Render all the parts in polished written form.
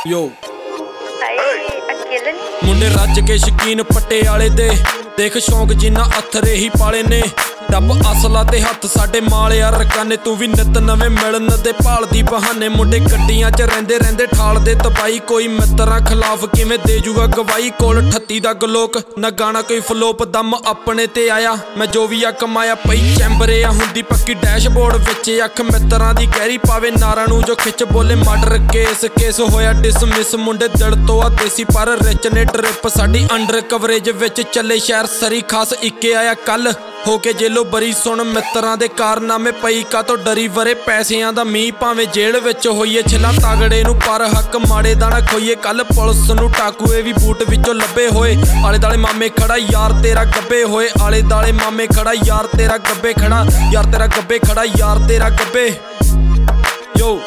ਯੋ ਅਕੇਲੇ ਮੁੰਡੇ ਰੱਜ ਕੇ ਸ਼ਕੀਨ ਪਟਿਆਲੇ ਦੇ ਦੇਖ ਸ਼ੌਂਕ ਜਿੰਨਾ ਅਥਰੇ ਹੀ ਪਾਲੇ ਨੇ ਡੱਬ ਅਸਲਾ ਤੇ ਹੱਥ ਸਾਡੇ ਮਾਲਿਆ ਰਕਾਨੇ ਤੂੰ ਵੀ ਨਿਤ ਨਵੇਂ ਮਿਲਣ ਦੇ ਭਾਲਦੀ ਬਹਾਨੇ ਮੁੰਡੇ ਗੱਡੀਆਂ 'ਚ ਰਹਿੰਦੇ ਠਾਲਦੇ ਤਬਾਈ ਕੋਈ ਮਿੱਤਰਾਂ ਖਿਲਾਫ ਕਿਵੇਂ ਦੇ ਜੂਗਾ ਗਵਾਹੀ ਕੋਲ 38 ਦਾ ਗਲੋਕ ਨਾ ਗਾਣਾ ਕੋਈ ਫਲੋਪ ਦਮ ਆਪਣੇ ਤੇ ਆਇਆ ਮੈਂ ਜੋ ਵੀ ਆ ਕਮਾਇਆ ਪਈ ਚੈਂਬਰੇ ਆ ਹੁੰਦੀ ਪੱਕੀ ਡੈਸ਼ਬੋਰਡ ਵਿੱਚ ਅੱਖ ਮਿੱਤਰਾਂ ਦੀ ਗਹਿਰੀ ਪਾਵੇ ਨਾਰਾਂ ਨੂੰ ਜੋ ਖਿੱਚ ਬੋਲੇ ਮਰਡਰ ਕੇਸ ਹੋਇਆ ਡਿਸਮਿਸ ਮੁੰਡੇ ਦਿਲ ਤੋਂ ਆ ਦੇਸੀ ਪਰ ਰਿਚ ਨੇ ਟ੍ਰਿਪ ਸਾਡੀ ਅੰਡਰ ਕਵਰੇਜ ਵਿੱਚ ਚੱਲੇ ਸ਼ਹਿਰ ਸਰੀ ਖਾਸ ਇੱਕੇ ਆਇਆ ਕੱਲ ਹੋ ਕੇ ਜੇਲੋ ਬਰੀ ਸੁਣ ਮਿੱਤਰਾਂ ਦੇ ਕਾਰਨਾਮੇ ਪਈ ਕਾ ਤੋਂ ਡਰੀ ਵਰੇ ਪੈਸਿਆਂ ਦਾ ਮੀਂਹ ਭਾਵੇਂ ਜੇਲ੍ਹ ਵਿੱਚ ਹੋਈਏ ਛਿਲਾ ਤਗੜੇ ਨੂੰ ਪਰ ਹੱਕ ਮਾੜੇ ਦਾ ਨਾ ਖੋਈਏ ਕੱਲ ਪੁਲਿਸ ਨੂੰ ਟਾਕੂਏ ਵੀ ਬੂਟ ਵਿੱਚੋਂ ਲੱਭੇ ਹੋਏ ਆਲੇ ਦਾਲੇ ਮਾਮੇ ਖੜਾ ਯਾਰ ਤੇਰਾ ਗੱਬੇ ਹੋਏ ਆਲੇ ਦਾਲੇ ਮਾਮੇ ਖੜਾ ਯਾਰ ਤੇਰਾ ਗੱਬੇ ਖੜਾ ਯਾਰ ਤੇਰਾ ਗੱਬੇ ਖੜਾ ਯਾਰ ਤੇਰਾ ਗੱਬੇ ਯੋ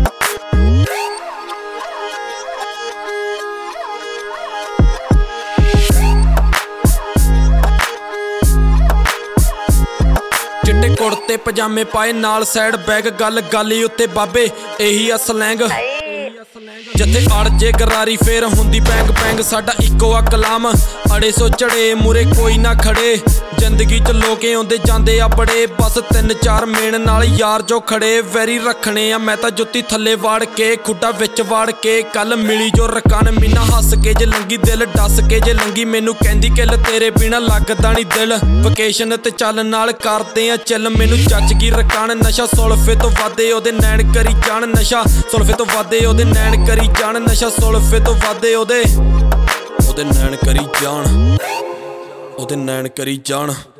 ਚਿੱਟੇ ਕੁੜਤੇ ਪਜਾਮੇ ਪਾਏ ਨਾਲ ਸਾਈਡ ਬੈਗ ਗੱਲ ਉੱਤੇ ਬਾਬੇ ਇਹੀ ਆ ਸਲੈਂਗ ਜਿੱਥੇ ਅੜ ਜੇ ਗਰਾਰੀ ਫੇਰ ਹੁੰਦੀ ਪੈਂਗ ਸਾਡਾ ਇੱਕੋ ਆ ਕਲਾਮ ਅੜੇ ਸੋ ਚੜੇ ਮੂਰੇ ਕੋਈ ਨਾ ਖੜੇ ਜ਼ਿੰਦਗੀ 'ਚ ਲੋਕੇ ਆਉਂਦੇ ਜਾਂਦੇ ਆ ਬੜੇ ਬਸ 3-4 ਮੇਨ ਨਾਲ ਯਾਰ ਜੋ ਖੜੇ ਵੈਰੀ ਰੱਖਣੇ ਆ ਮੈਂ ਤਾਂ ਜੁੱਤੀ ਥੱਲੇ ਵਾੜ ਕੇ ਖੁੱਡਾ ਵਿੱਚ ਵਾੜ ਕੇ ਕੱਲ ਮਿਲੀ ਜੋ ਰਕਾਨ ਮੀਨਾ ਹੱਸ ਕੇ ਜੇ ਲੰਗੀ ਦਿਲ ਡੱਸ ਕੇ ਜੇ ਲੰਗੀ ਮੈਨੂੰ ਕਹਿੰਦੀ ਕਿੱਲ ਤੇਰੇ ਬਿਨਾ ਲੱਗਦਾ ਨਹੀਂ ਦਿਲ ਵਕੇਸ਼ਨ ਤੇ ਚੱਲ ਨਾਲ ਕਰਦੇ ਆ ਚੱਲ ਮੈਨੂੰ ਜੱਜ ਕੀ ਰਕਾਨ ਨਸ਼ਾ ਸੁਲਫੇ ਤੋਂ ਵਾਦੇ ਉਹਦੇ ਨੈਣ ਕਰੀ ਜਾਣ ਨਸ਼ਾ ਸੁਲਫੇ ਤੋਂ ਵਾਦੇ ਉਹਦੇ ਨੈਣ ਕਰੀ ਜਾਣ ਨਸ਼ਾ ਸੁਲਫੇ ਤੋਂ ਵਾਦੇ ਉਹਦੇ ਨੈਣ ਕਰੀ ਜਾਣ ਉਹਦੇ ਨੈਣ ਕਰੀ ਜਾਣ